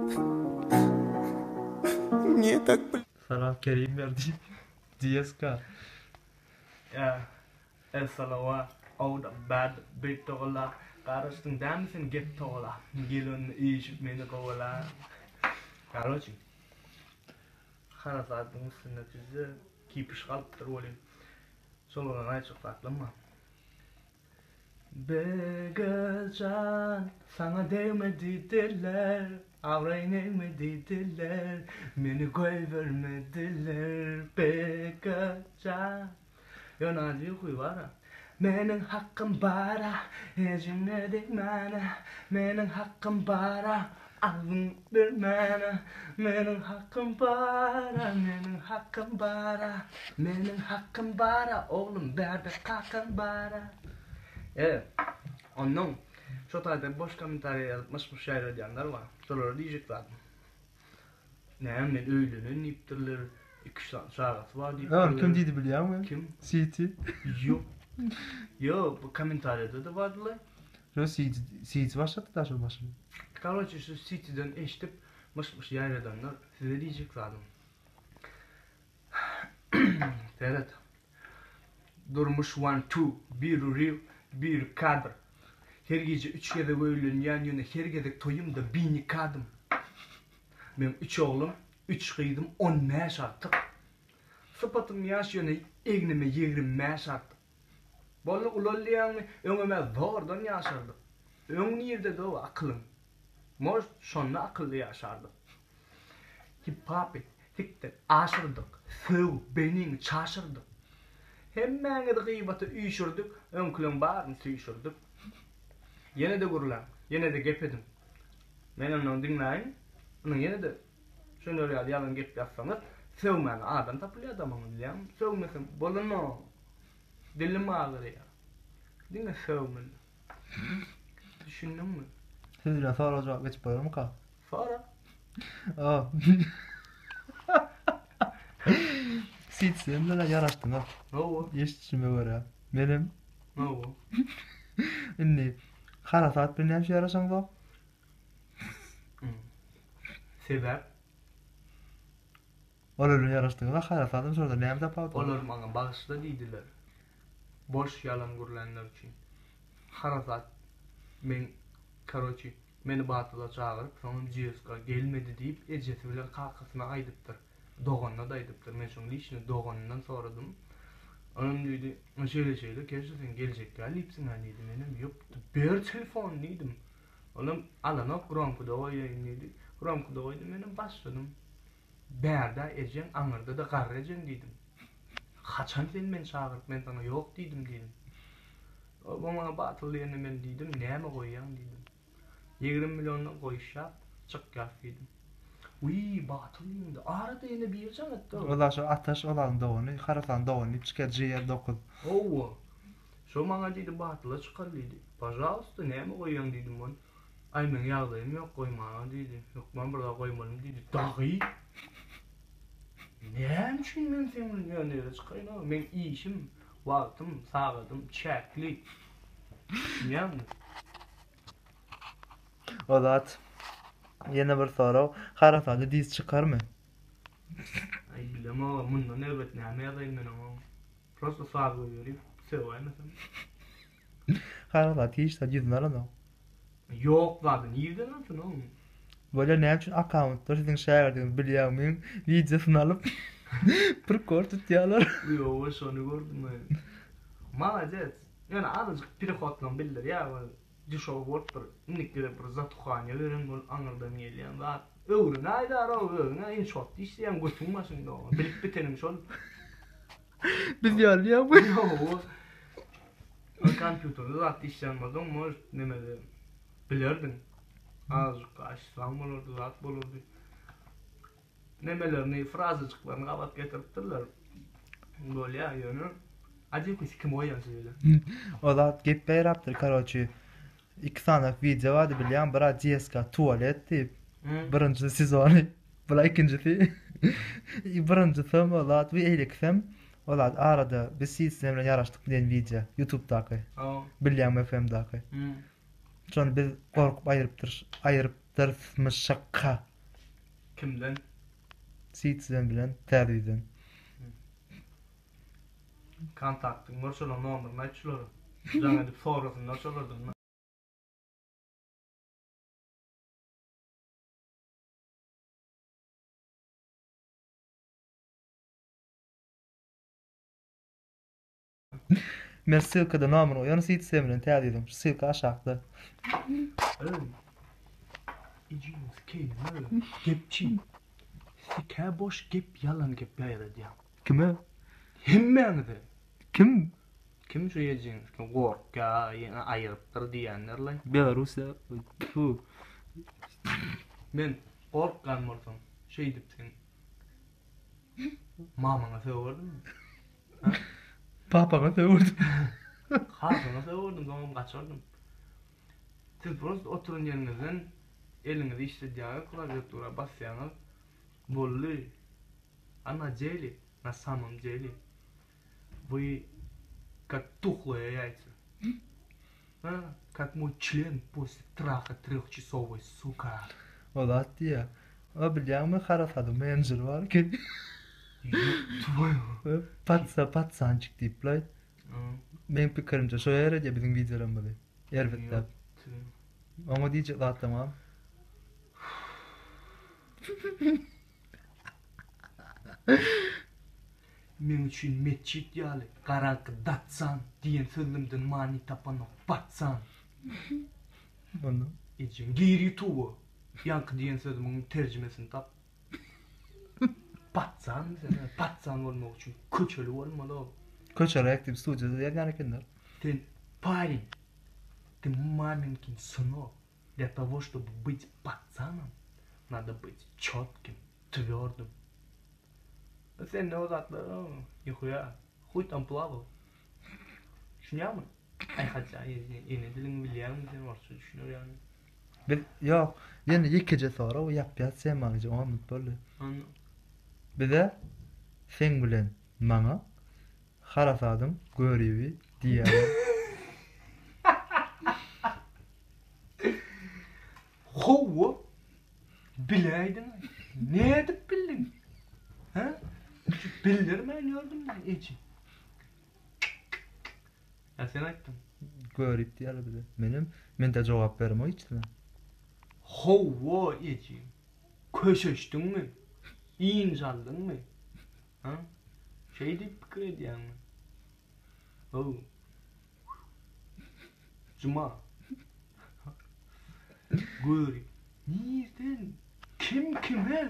Мне так Salam Kerim verdi. DSK. Ya, salava, out of bad, bit tola, karıştın damsın get tola, gilun iş meni kovala. Karıcı. Harasatın sünnetizi kipiş kalıptır olayım. Sonra ayçık tatlama. Begacan sana değmediler, avreynemediler, beni koy vermediler. Begacan. Yo nazi huy var ha. Menin hakkım bara, ecime değmene. Menin hakkım bara, alın vermene. Menin hakkım bara, menin hakkım bara. Menin hakkım bara, oğlum berde hakkım bara. Evet, onun şu tarihte boş komentarya yazmış bu şeyler diyenler var. Sonra diyecekler. Ne men öylünün iptirler. 2 saat şarası var deyip. Kim dedi biliyor musun? Kim? City. Yok. Yok, bu komentaryada da vardılar. City başladı da şu başım. Короче, şu City'den eşitip mış yayradanlar size diyecek zaten. Evet. Durmuş 1-2, bir real, bir kadr. Her gece 3 kere böyle yan yana her gece toyum da bini kadım. Ben 3 oğlum, 3 kıydım, 10 meş artık. Sıpatım yaş yöne egnime 20 meş artık. Bolluk ulolliyanı öngüme zordan yaşardık. Ön nirde de o akılım. Moş şonda akıllı yaşardık. Hip hop tiktir, aşırdık. Sıv, benim çaşırdık. Hemmeni de gıybatı üyüşürdük, ön külün bağırını süyüşürdük. Yine de gurulan, yine de gepedim. Men onu dinleyin, onun yine de şunu öyle yalan gep yapsanız, sevmeyen adam tapılı adamını diyeyim. Sevmesin, bolun o. Dilim ağır ya. Dinle sevmen. Düşündün mü? Sizden sonra cevap geçip bayram ka. Sonra? Aa. City sen de yaraştın ha. Ne o? Eşitçime göre. Benim Ne o? inni kara saat bir neymiş yaraşan da? Sebep? Olurun yaraştın da kara saatin sonra neyim tapavdı? Olur bana bağışla deydiler. Boş yalan gurulanlar için. Harasat men karoçi meni batıla çağırıp sonra CSK gelmedi deyip ecesi bilen kakasına aydıptır. Doğanına da aydıptır. Men şunu işini doğanından soradım. Onun dedi, şöyle keşke sen gelecek gelipsin hani dedim. Benim yok. Bir telefon dedim. Oğlum alana Gronku'da oynaydı. Gronku'da oynadı benim başladım. Berda ecen anırda da qarrecen dedim. Kaçan sen men çağırıp men sana yok dedim. O bana batılıyını men dedim. Neyme koyyan dedim. 20 milyonla koyuşap çık yap dedim. Uy batılıyım da arada yine bir can etti. Ola şu ataş olan da onu, karasan da onu, çıkacıya dokuz. Oo. Şu bana dedi batıla çıkar dedi. Pajağıstı neyme koyyan dedim onu. Ay men yağlayım yok koyma dedi. Yok ben burada koymadım dedi. Dahi. Neyem için men senin yönlere çıkayım ama men işim, vaktim, sağladım, çekli. Neyem? Olat. Yine bir soru. Karasan diz çıkar mı? Ay bilmem ama bundan elbet neyme yazayım ben ama. Prosto sağlığı göreyim. Sevayım mesela. Karasan hiç de yüzün arada. Yok zaten nereden alsın oğlum? Böyle ne için account'lar sizin şehirden biliyorum videosunu alıp bir kort tutuyorlar. Yo şunu gördüm ben. Malacet. Yani azıcık bir hotlan bilir ya. Dişo vort bir nikle bir zatxanya veren ol anırdan geliyen var. Öğrün ayda ara öğrün inşaat işleyen götürmesin de o. Bilip bitenim şol. Biliyor ya bu. Yo. O kompüterde zat işlenmeden mor nemede bilirdin. Azıcık açsam olurdu zat bulurdu. Nemelerini frazacıklarını kapat getirttiler. Böyle ya yani. Acayip bir kim oyan söyle. Olat gep yaptır karoçu. 2 tane video vardı biliyorum. Bira CSK tuvalet deyip. Birinci sezonu. Bira ikincisi. Birincisi olat bir eyleksem. Olat arada bir sistemle yaraştık diyen video. YouTube'daki. Biliyorum FM'daki. Sonra biz korkup ayırıptırmışşakka. Kimden? Sitsen bilen täzeden. Kontaktın var şola nomerini açılar. Jaňa dip sorasyny açylardyň. Men sylkada nomery oýan sitsen bilen täzeden. Sylka aşakda. İciniz keýme. Gepçi. Sika boş gep yalan gep ýaýrady ýa. Kime? Hemmeňizi. Kim? Kim şu ýejiňiz? Gorka, ýene aýrypdyr diýenlerle. Belarusya. Fu. Men gorkgan bolsam, şey dip sen. Mamaňa söwürdüm. Papaga söwürdüm. Hasyna söwürdüm, gamam gaçardym. Siz prost oturun ýerinizden elinizi işledýär, klawiatura basýaňyz. Bolly. Ana jeli, на самом деле вы как тухлые яйца. Как мой член после траха 3-часовой, сука. Olat diýär. O bilýärmi harasady menjer bar ki. Твою. Patsançyk diýipler. Men pikirimçe şo ýere diýe biziň videolarym boly. Elbetde. Ama diýjek zat tamam. Men üçin meçhit ýaly, garanky datsan diýen sözümden many tapanyp batsan. Onu. Ejin giri tuğu. Yankı diyen sözümün tercümesini tap. Batsan sen, batsan olmak için köçeli olmalı o. Köçerek diýip studiýada ýerler ekenler. Ты парень, ты маменькин сынок. Для того, чтобы быть пацаном, надо быть чётким, твёрдым. А sen ne uzatlı? Yuhuya. Хуй там плавал. Düşünüyor musun? Ay hatta yine dilin biliyorum sen varsa düşünüyor yani. Bir ýok, ýene ýekije sonra o ýap-ýat sen maňa omut boldy. Anladım. Bir de sen bilen maňa harasadyň görebi diýär. Howa bileydin. Ne edip bildin? Ha? Bildirmeýän ýördüm ben hiç. Ya sen aýtdın. Görip diýär bir de. Men de jogap bermek için. Howa ejim. Köşeşdiňmi? İnjaldyňmy? Ha? Şey diýip pikir edýärmi? Oh. Cuma. Görip. Nirden? Kim kime?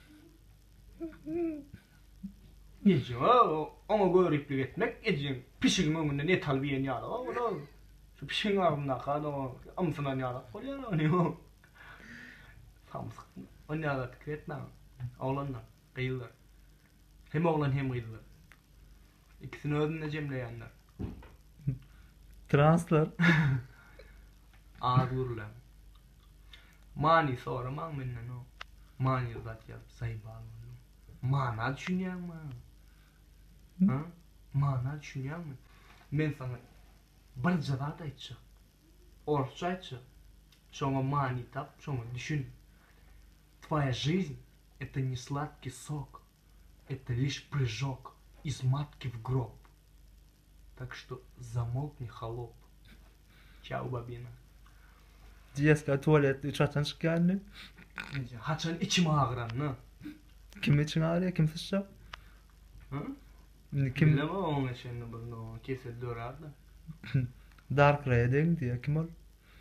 Ejim, ama göriplik etmek ejim. Pişiň öňünde ne talbiýen ýaly, ola. Şu pişiň armynda kala, amsyna ýaly. Bolýar ony. Samsyk. Ony ýaly pikir etmä. Oglanlar, gyýylar. Hem oglan hem gyýylar. İkisini özüne jemleýänler. Translar. Ağırlar. Mani soramaň menden o. Mani zat ýap, saýbal. Mana düşünýärmi? Ha? Mana düşünýärmi? Men sana bir jawap aýtjak. Orçça aýtjak. Şoňa mani tap, şoňa düşün. Твоя жизнь — это не сладкий сок. Это лишь прыжок из матки в гроб. Так что замолкни, холоп. Чао, бабина. Diyeska tuvalet üçaçan çıkanlı. Haçan içim ağıran, ne? Kim için ağrıyor, kim sıçacak? Ha? Kim? Bilmem onun için bunu keser dörardı. Dark Raid'in diye kim ol?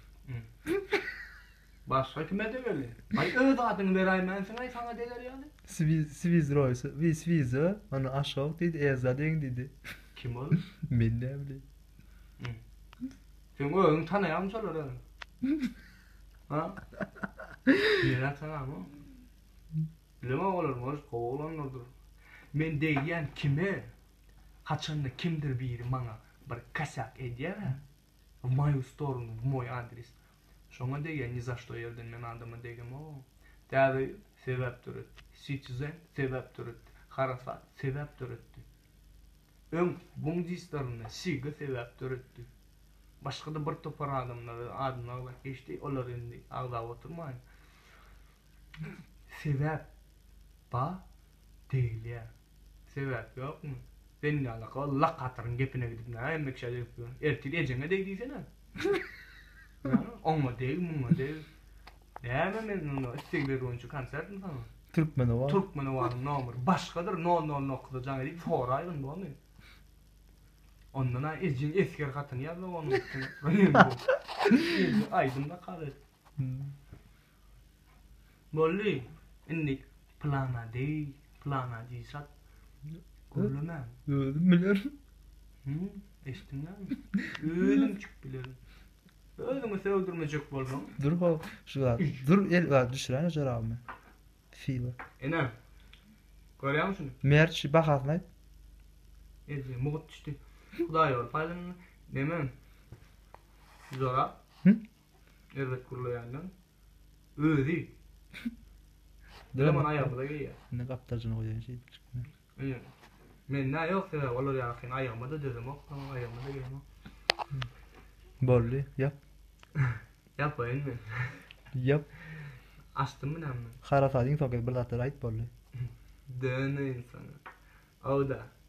Başka kime de böyle? Ay öz adını verayım ben sana, sana deler yani. Swiss Royce, Swiss, onu aşağı dedi, Ezadin dedi. Kim ol? Ben ne bileyim. Sen özün tanıyan soruları. Ha? Yine tanıyan mı? Bilmem olur mu? Koğulanlardır. Men deýän kime? Haçanda kimdir biri maňa bir kasak edýär. В мою сторону, в мой адрес. Şoňa deýän, ni za что ýerden men adama degem o. Täze sebäpdir. Citizen sebäpdir. Harasat sebäpdir. Öň buňdistlaryny siga sebäpdir. Başga da bir topar adamlar adyna geçdi, olar endi agdap oturmaýan. Sebäp Ba değil ya. Sebep yok mu? Ben ya Allah katırın gepine gidip ne yemek şey yapıyor. Ertili ecene değdiyse ne? Olma değil, mumma değil. Değerme men onu istekleri oyuncu konsert mi sana? Türkmeni var. Türkmeni var nomur. Başkadır no kılacağın edip soraydın bu onu. Ondan ecin esker katını yazdı onu. Aydın'da kalır. Bolli. Indik plana değil. Plana diysat. Kullanam. Öldüm biliyorum. Eştimden mi? Öldüm çık bilirim. Öldüm ise öldürmeyecek bolmam. Dur ho. Şu dur el var düşüren jarabı. Fiil. Enem. Görüyor musun? Merç bakasnay. Ece muğut düştü. Kuday ol paylanın. Demem. Zora. Hı? Evet kurulayandan. Öldü. Zaman ayağımda geliyor. Ne kaptarcını koyan şey çıkmıyor. Men ne yok ya vallahi ya akhin ayağımda da dedim o ayağımda da geliyor. Bolli yap. Yapayım mı? Yap. Açtım mı lan? Harasadın soket bir zatlar ait bolli. Dene insana. O da